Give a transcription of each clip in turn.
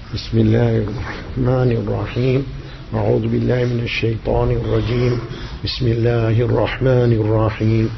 بسم الله الرحمن الرحيم أعوذ بالله من الشيطان الرجيم بسم الله الرحمن الرحيم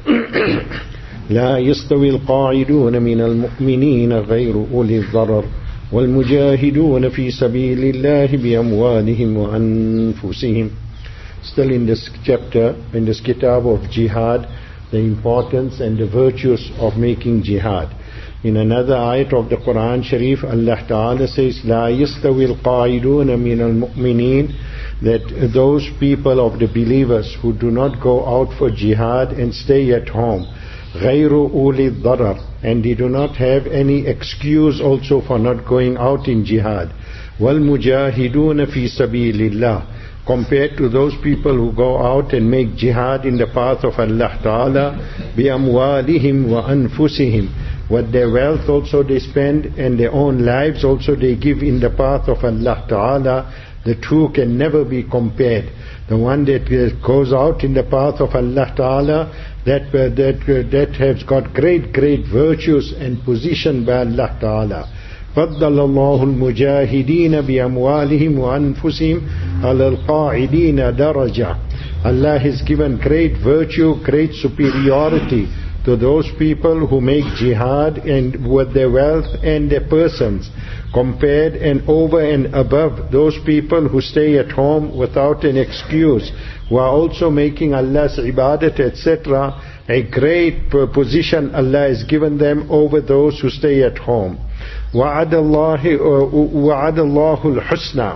لا يستوي القاعدون من المؤمنين غير أولي الضرر والمجاهدون في سبيل الله بأموالهم وأنفسهم. Still in this chapter, in this kitab of jihad, the importance and the virtues of making jihad. In another ayat of the Quran Sharif, Allah Ta'ala says, لا يستوي القاعدون من المؤمنين, that those people of the believers who do not go out for jihad and stay at home, غير أولي الضرر, and they do not have any excuse also for not going out in jihad. والمجاهدون في سبيل الله, compared to those people who go out and make jihad in the path of Allah Ta'ala, بأموالهم وأنفسهم, what their wealth also they spend and their own lives also they give in the path of Allah Ta'ala. The two can never be compared. The one that goes out in the path of Allah Ta'ala, that has got great virtues and position by Allah Ta'ala. فضل الله المجاهدين بأموالهم وأنفسهم على القاعدين درجة. Allah has given great virtue, great superiority to those people who make jihad and with their wealth and their persons, compared and over and above those people who stay at home without an excuse, who are also making Allah's ibadat, etc. A great position Allah has given them over those who stay at home. وعد الله الحسنى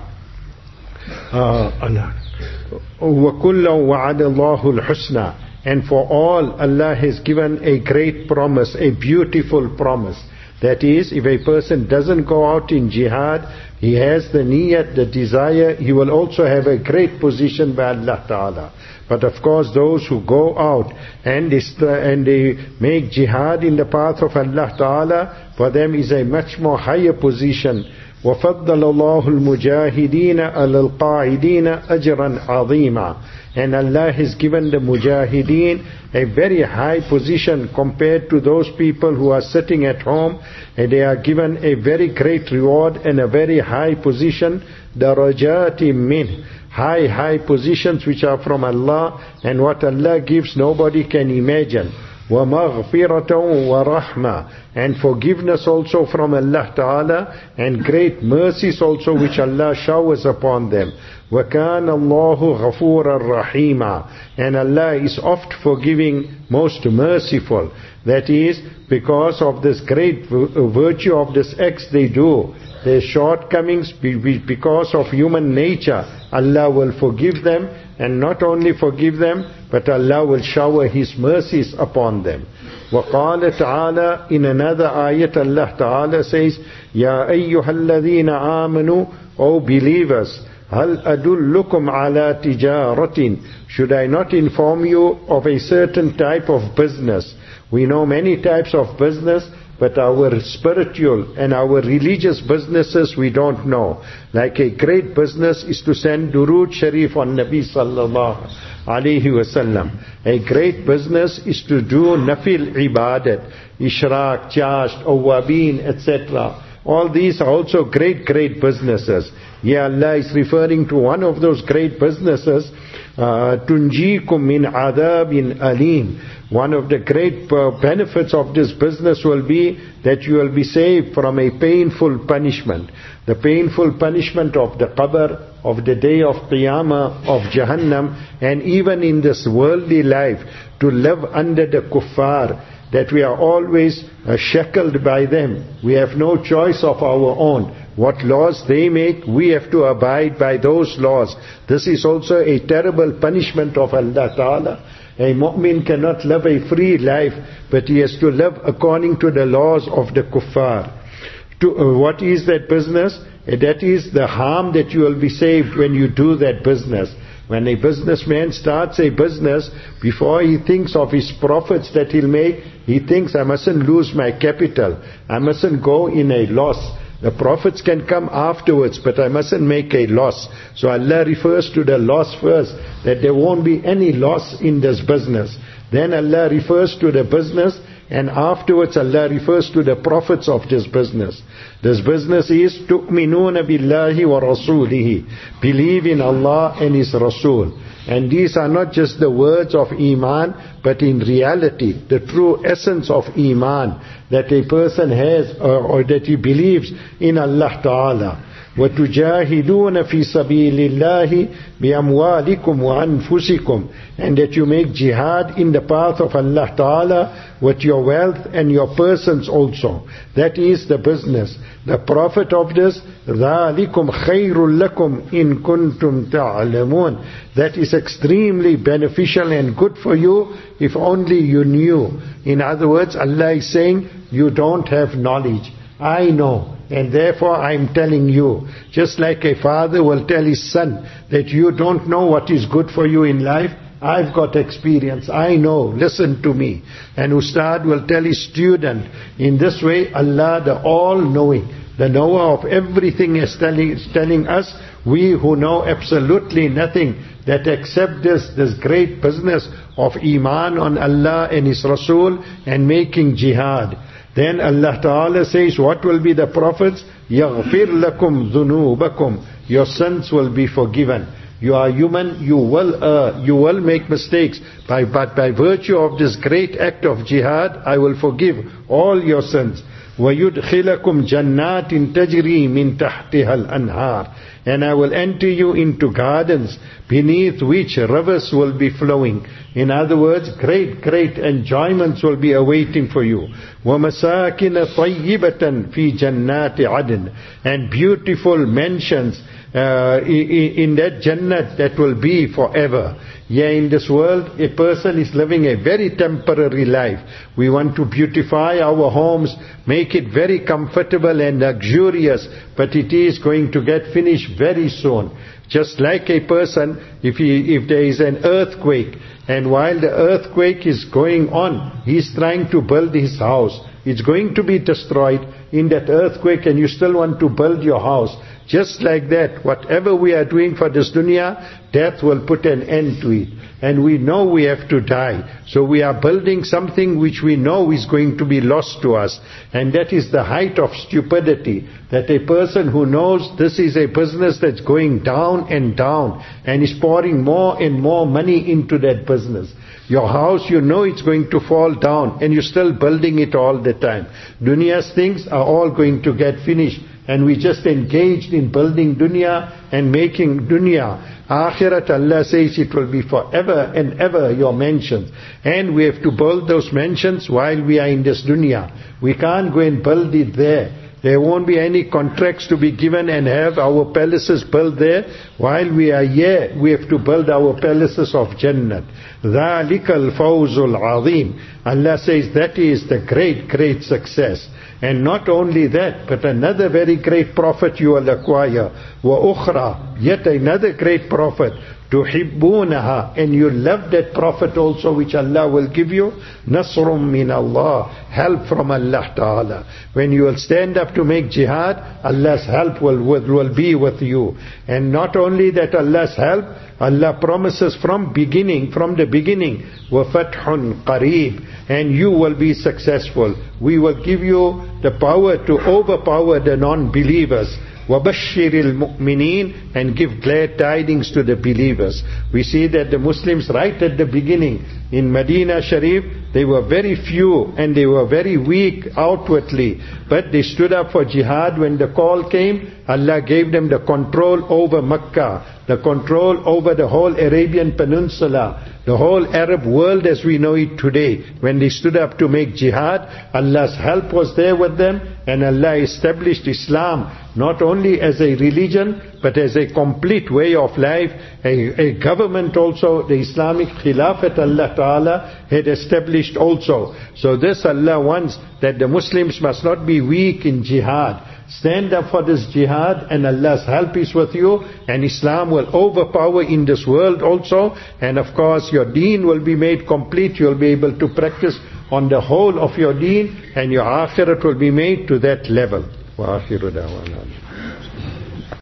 وكل وعد الله الحسنى. And for all, Allah has given a great promise, a beautiful promise. That is, if a person doesn't go out in jihad, he has the niyat, the desire, he will also have a great position by Allah Ta'ala. But of course, those who go out and they make jihad in the path of Allah Ta'ala, for them is a much more higher position. وَفَضَّلَ اللَّهُ الْمُجَاهِدِينَ عَلَى الْقَاعِدِينَ أَجْرًا عَظِيمًا. And Allah has given the mujahideen a very high position compared to those people who are sitting at home, and they are given a very great reward and a very high position. دَرَجَاتٍ مِّنْهِ, high positions which are from Allah, and what Allah gives nobody can imagine. وَمَغْفِرَةً وَرَحْمَةً, and forgiveness also from Allah Ta'ala, and great mercies also which Allah showers upon them. وَكَانَ اللَّهُ غَفُورًا رَحِيمًا, and Allah is oft forgiving, most merciful. That is, because of this great virtue of this acts they do, their shortcomings, because of human nature, Allah will forgive them, and not only forgive them, but Allah will shower His mercies upon them. وَقَالَ تَعَالَى, in another ayat Allah Ta'ala says, يَا أَيُّهَا الَّذِينَ آمَنُوا, O believers, هَلْ أَدُلُّكُمْ عَلَى تِجَارَةٍ, should I not inform you of a certain type of business? We know many types of business, but our spiritual and our religious businesses we don't know. Like a great business is to send Durood Sharif on Nabi Sallallahu Alaihi Wasallam. A great business is to do Nafil Ibadat, Ishraq, Chasht, Awabin, etc. All these are also great businesses. Yeah, Allah is referring to one of those great businesses, Tunjikum min adabin alim. One of the great benefits of this business will be that you will be saved from a painful punishment. The painful punishment of the qabr, of the day of Qiyamah, of Jahannam, and even in this worldly life, to live under the kuffar, that we are always shackled by them. We have no choice of our own. What laws they make, we have to abide by those laws. This is also a terrible punishment of Allah Ta'ala. A mu'min cannot live a free life, but he has to live according to the laws of the kuffar. What is that business? That is the harm that you will be saved when you do that business. When a businessman starts a business, before he thinks of his profits that he'll make, he thinks, I mustn't lose my capital. I mustn't go in a loss. The profits can come afterwards, but I mustn't make a loss. So Allah refers to the loss first, that there won't be any loss in this business. Then Allah refers to the business And afterwards Allah refers to the prophets of this business. This business is tu'minuna billahi wa rasulihi. Believe in Allah and His Rasul. And these are not just the words of Iman, but in reality, the true essence of Iman that a person has or that he believes in Allah Ta'ala. وَتُجَاهِدُونَ فِي سَبِيلِ اللَّهِ بِأَمْوَالِكُمْ وَأَنفُسِكُمْ. And that you make jihad in the path of Allah Ta'ala with your wealth and your persons also. That is the business. The profit of this, ذَلِكُمْ خَيْرٌ لَكُمْ إِن كُنْتُمْ تَعْلَمُونَ. That is extremely beneficial and good for you if only you knew. In other words, Allah is saying, you don't have knowledge. I know. And therefore I am telling you, just like a father will tell his son that you don't know what is good for you in life, I've got experience, I know, listen to me. And Ustad will tell his student, in this way Allah the all-knowing, the knower of everything is telling us, we who know absolutely nothing, that accept this great business of Iman on Allah and His Rasul and making jihad. Then Allah Ta'ala says, what will be the profits? يَغْفِرْ لَكُمْ ذُنُوبَكُمْ. Your sins will be forgiven. You are human, you will err, you will make mistakes. But by virtue of this great act of jihad, I will forgive all your sins. وَيُدْخِلَكُمْ جَنَّاتٍ تَجْرِي مِنْ تَحْتِهَا الْأَنْهَارِ. And I will enter you into gardens beneath which rivers will be flowing. In other words, great enjoyments will be awaiting for you. وَمَسَاكِنَ طَيِّبَةً فِي جَنَّاتِ عَدْنٍ. And beautiful mansions in that Jannah that will be forever. Yeah, in this world, a person is living a very temporary life. We want to beautify our homes, make it very comfortable and luxurious, but it is going to get finished very soon. Just like a person, if there is an earthquake, and while the earthquake is going on, he is trying to build his house. It's going to be destroyed in that earthquake, and you still want to build your house. Just like that, whatever we are doing for this dunya, death will put an end to it. And we know we have to die. So we are building something which we know is going to be lost to us. And that is the height of stupidity. That a person who knows this is a business that's going down and is pouring more and more money into that business. Your house, you know it's going to fall down and you're still building it all the time. Dunya's things are all going to get finished. And we just engaged in building dunya and making dunya. Akhirat, Allah says it will be forever and ever your mansions. And we have to build those mansions while we are in this dunya. We can't go and build it there. There won't be any contracts to be given and have our palaces built there. While we are here, we have to build our palaces of Jannah. ذَلِكَ الْفَوْزُ الْعَظِيمُ. Allah says that is the great success. And not only that, but another very great profit you will acquire. وَأُخْرَى. Yet another great profit. تُحِبُّونَهَا. And you love that profit also which Allah will give you. نَصْرٌ مِّنَ اللَّهِ. Help from Allah Ta'ala. When you will stand up to make jihad, Allah's help will be with you. And not only that, Allah's help, Allah promises from the beginning, وَفَتْحٌ قَرِيبٌ. And you will be successful. We will give you the power to overpower the non-believers. وَبَشِّرِ الْمُؤْمِنِينَ. And give glad tidings to the believers. We see that the Muslims right at the beginning in Medina Sharif, they were very few and they were very weak outwardly. But they stood up for jihad when the call came. Allah gave them the control over Makkah, the control over the whole Arabian Peninsula, the whole Arab world as we know it today. When they stood up to make jihad, Allah's help was there with them, and Allah established Islam not only as a religion but as a complete way of life, a government also. The Islamic Khilafat Allah Ta'ala had established also. So this Allah wants that the Muslims must not be weak in jihad. Stand up for this jihad and Allah's help is with you, and Islam will overpower in this world also, and of course your deen will be made complete. You'll be able to practice on the whole of your deen, and your akhirat will be made to that level. Wa akhiru da'wana.